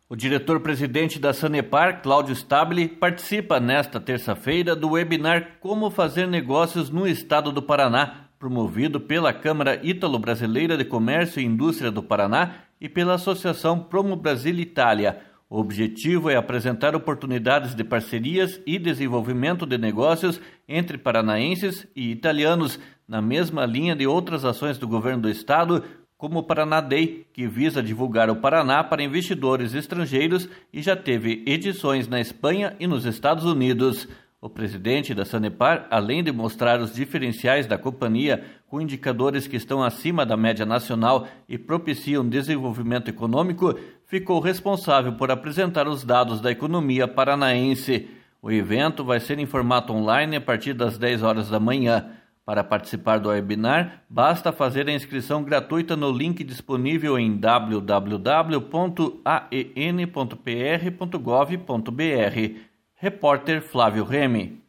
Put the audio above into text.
O diretor-presidente da Sanepar, Cláudio Stabile, participa nesta terça-feira do webinar Como Fazer Negócios no Estado do Paraná, promovido pela Câmara Ítalo-Brasileira de Comércio e Indústria do Paraná e pela Associação Promo Brasil Itália. O objetivo é apresentar oportunidades de parcerias e desenvolvimento de negócios entre paranaenses e italianos, na mesma linha de outras ações do governo do estado, como o Paraná Day, que visa divulgar o Paraná para investidores estrangeiros e já teve edições na Espanha e nos Estados Unidos. O presidente da Sanepar, além de mostrar os diferenciais da companhia com indicadores que estão acima da média nacional e propiciam desenvolvimento econômico, ficou responsável por apresentar os dados da economia paranaense. O evento vai ser em formato online a partir das 10 horas da manhã. Para participar do webinar, basta fazer a inscrição gratuita no link disponível em www.aen.pr.gov.br. Repórter Flávio Remy.